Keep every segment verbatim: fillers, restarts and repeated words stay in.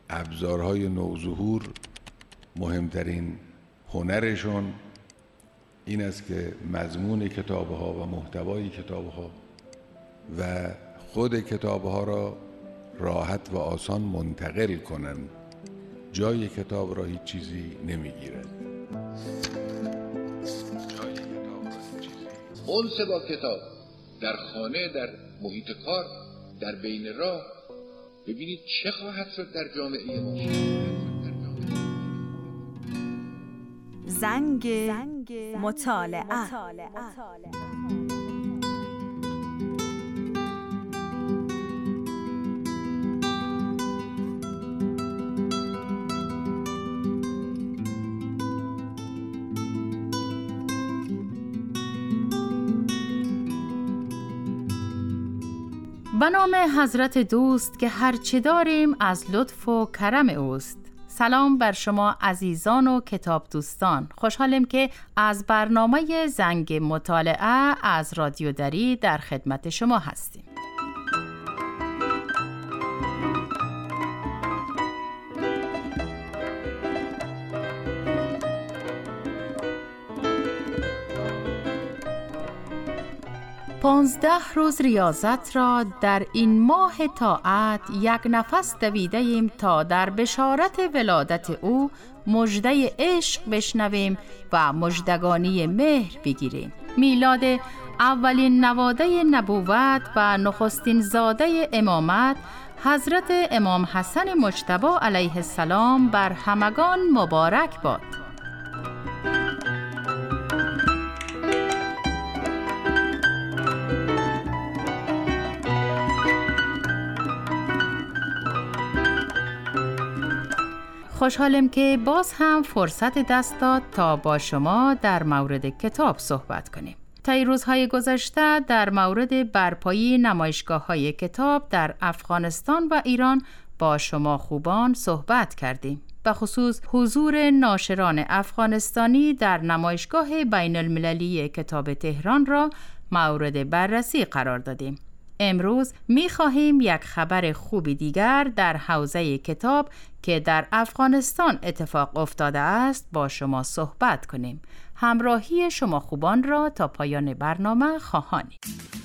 ابزارهای نوظهور مهمترین هنرشون این است که مضمون کتاب‌ها و محتوای کتاب‌ها و خود کتاب‌ها را راحت و آسان منتقل کنند. جای کتاب را هیچ چیزی نمیگیرد. جای کتاب را هیچ چیزی. انس با کتاب در خانه، در محیط کار، در بین راه، ببینید چه خواهد شد در جامعه ما. زنگ مطالعه. به نام حضرت دوست که هرچه داریم از لطف و کرم اوست. سلام بر شما عزیزان و کتاب دوستان. خوشحالم که از برنامه زنگ مطالعه از رادیو دری در خدمت شما هستیم. پانزده روز ریاضت را در این ماه طاعت یک نفس دویده ایم تا در بشارت ولادت او مژده عشق بشنویم و مژدگانی مهر بگیریم. میلاد اولین نواده نبوت و نخستین زاده امامت حضرت امام حسن مجتبی علیه السلام بر همگان مبارک باد. خوشحالم که باز هم فرصت دست داد تا با شما در مورد کتاب صحبت کنیم. طی روزهای گذشته در مورد برپایی نمایشگاه‌های کتاب در افغانستان و ایران با شما خوبان صحبت کردیم. به خصوص حضور ناشران افغانستانی در نمایشگاه بین المللی کتاب تهران را مورد بررسی قرار دادیم. امروز می خواهیم یک خبر خوبی دیگر در حوزه کتاب که در افغانستان اتفاق افتاده است با شما صحبت کنیم. همراهی شما خوبان را تا پایان برنامه خواهانیم.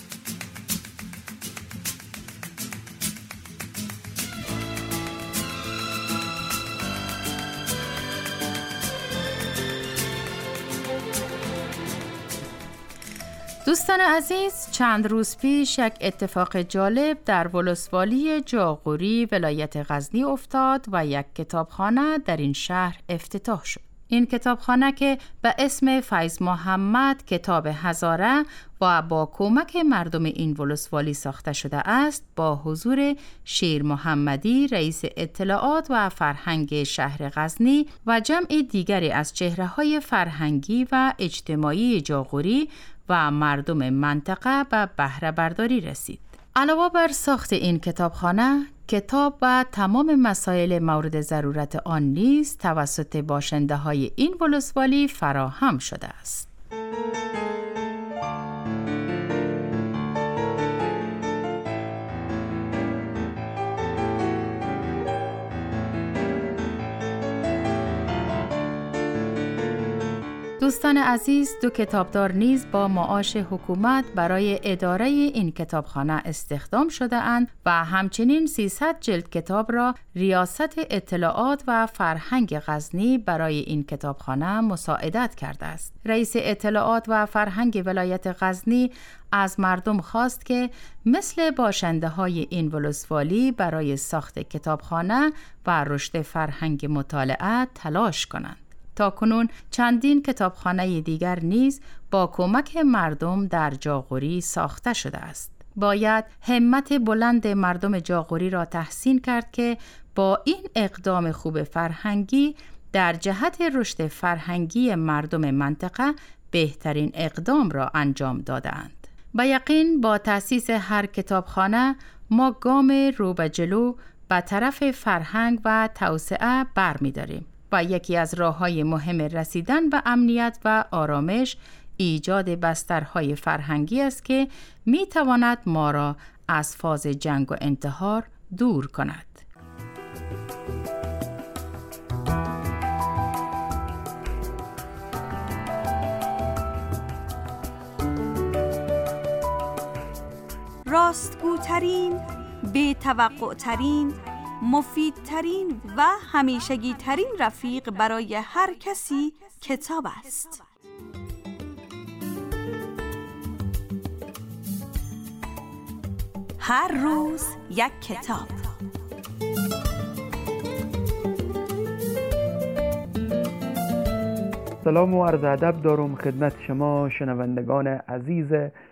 دوستان عزیز، چند روز پیش یک اتفاق جالب در ولسوالی جاغوری ولایت غزنی افتاد و یک کتابخانه در این شهر افتتاح شد. این کتابخانه که به اسم فیض محمد کتاب هزاره و با کمک مردم این ولسوالی ساخته شده است، با حضور شیر محمدی رئیس اطلاعات و فرهنگ شهر غزنی و جمع دیگری از چهره‌های فرهنگی و اجتماعی جاغوری و مردم منطقه به بهره برداری رسید. علاوه بر ساخت این کتابخانه، کتاب و تمام مسائل مورد ضرورت آن نیز توسط باشنده های این ولسوالی فراهم شده است. دوستان عزیز، دو کتابدار نیز با معاش حکومت برای اداره این کتابخانه استخدام شده اند و همچنین سیصد جلد کتاب را ریاست اطلاعات و فرهنگ غزنی برای این کتابخانه مساعدت کرده است. رئیس اطلاعات و فرهنگ ولایت غزنی از مردم خواست که مثل باشنده های این ولسوالی برای ساخت کتابخانه و رشد فرهنگ مطالعه تلاش کنند. تا کنون چندین کتابخانه دیگر نیز با کمک مردم در جاغوری ساخته شده است. باید همت بلند مردم جاغوری را تحسین کرد که با این اقدام خوب فرهنگی در جهت رشد فرهنگی مردم منطقه بهترین اقدام را انجام دادند. با یقین با تأسیس هر کتابخانه ما گام رو به جلو به طرف فرهنگ و توسعه برمی داریم و یکی از راه‌های مهم رسیدن به امنیت و آرامش ایجاد بسترهای فرهنگی است که می‌تواند ما را از فاز جنگ و انتحار دور کند. راستگوترین، بی‌توقع‌ترین، مفیدترین و همیشگی‌ترین رفیق برای هر کسی کتاب است. هر روز یک کتاب. سلام و عرض ادب دارم خدمت شما شنوندگان عزیز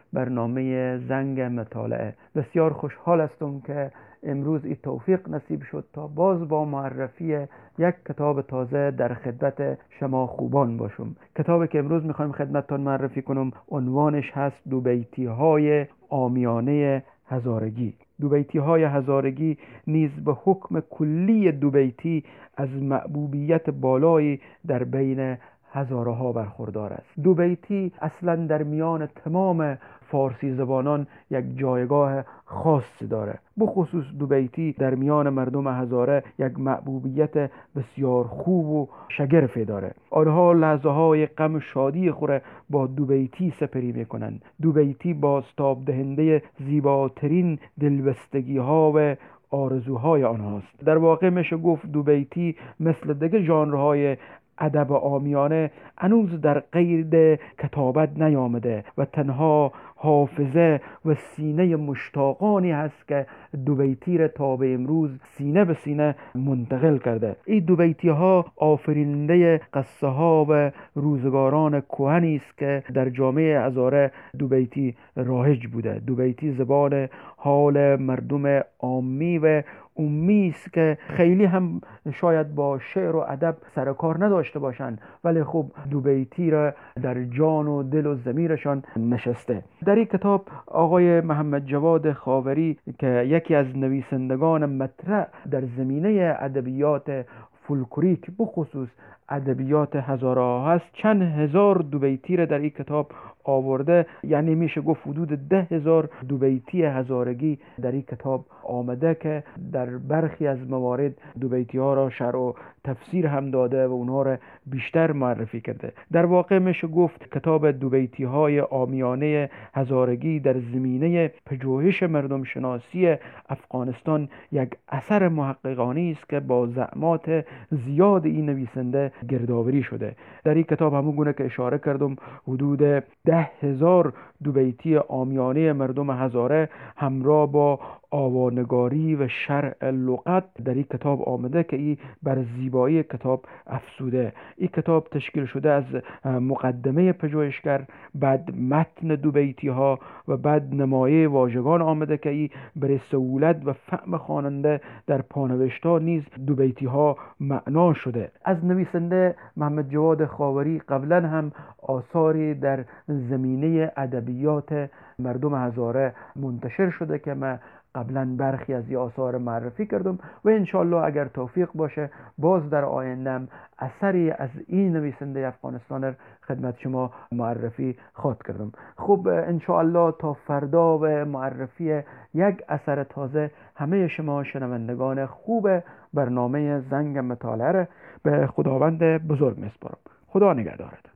برنامه زنگ مطالعه. بسیار خوشحال هستم که امروز این توفیق نصیب شد تا باز با معرفی یک کتاب تازه در خدمت شما خوبان باشم. کتابی که امروز میخوایم خدمتتان معرفی کنم عنوانش هست دو بیتی های عامیانه هزارگی. دو بیتی های هزارگی نیز به حکم کلی دو بیتی از محبوبیت بالایی در بین هزارها برخوردار است. دو بیتی اصلا در میان تمام فارسی زبانان یک جایگاه خاصی داره. بخصوص دو بیتی در میان مردم هزاره یک محبوبیت بسیار خوب و شگرفی داره. آنها لحظه های غم شادی خوره با دو بیتی سپری میکنن. دو بیتی بازتاب دهنده زیباترین دلبستگی ها و آرزوهای آنهاست. در واقع میشه گفت دو بیتی مثل دیگه ژانرهای ادب عامیانه هنوز در قید کتابت نیامده و تنها حافظه و سینه مشتاقانی هست که دو بیتی را تا به امروز سینه به سینه منتقل کرده. این دو بیتی ها آفریننده قصه ها و روزگاران کهنی است که در جامعه هزاره دو بیتی رایج بوده. دو بیتی زبان حال مردم عامی و امی است که خیلی هم شاید با شعر و ادب سر کار نداشته باشند، ولی خب دو بیتی را در جان و دل و ضمیرشان نشسته. در این کتاب آقای محمد جواد خاوری که یکی از نویسندگان مطرح در زمینه ادبیات فولکلوریک بخصوص ادبیات هزاره هست چند هزار دو بیتی را در این کتاب آورده. یعنی میشه گفت حدود ده هزار دو بیتی هزارگی در این کتاب آمده که در برخی از موارد دو بیتی ها را شرح و تفسیر هم داده و اونها را بیشتر معرفی کرده. در واقع میشه گفت کتاب دو بیتی های عامیانه هزارگی در زمینه پژوهش مردم شناسی افغانستان یک اثر محققانه است که با زحمات زیاد این نویسنده گردآوری شده. در این کتاب همون گونه که اشاره کردم حدود ده هزار دو بیتی عامیانه مردم هزاره همراه با آوانگاری و شرح لغت در این کتاب آمده که این بر زیبایی کتاب افزوده. این کتاب تشکیل شده از مقدمه پژوهشگر، بعد متن دو بیتی ها و بعد نمایه واژگان آمده که این برای سهولت و فهم خواننده در پانوشت‌ها نیز دو بیتی ها معنا شده. از نویسنده محمد جواد خاوری قبلا هم آثاری در زمینه ادبیات مردم هزاره منتشر شده که من قبلا برخی از این آثار معرفی کردم و انشالله اگر توفیق باشه باز در آیندهم اثری از این نویسنده افغانستان خدمت شما معرفی خواهد کردم. خب انشالله تا فردا و معرفی یک اثر تازه همه شما شنوندگان خوب برنامه زنگ مطالعه به خداوند بزرگ میسپارم. خدا نگهدارت.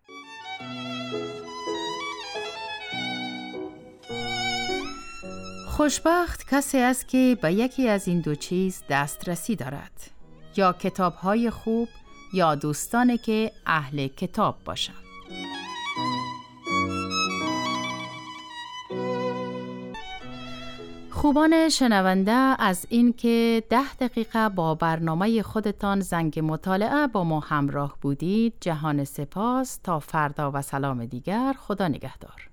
خوشبخت کسی است که به یکی از این دو چیز دسترسی دارد، یا کتاب‌های خوب یا دوستانی که اهل کتاب باشند. خوبان شنونده، از این که ده دقیقه با برنامه خودتان زنگ مطالعه با ما همراه بودید جهان سپاس. تا فردا و سلام دیگر. خدا نگهدار.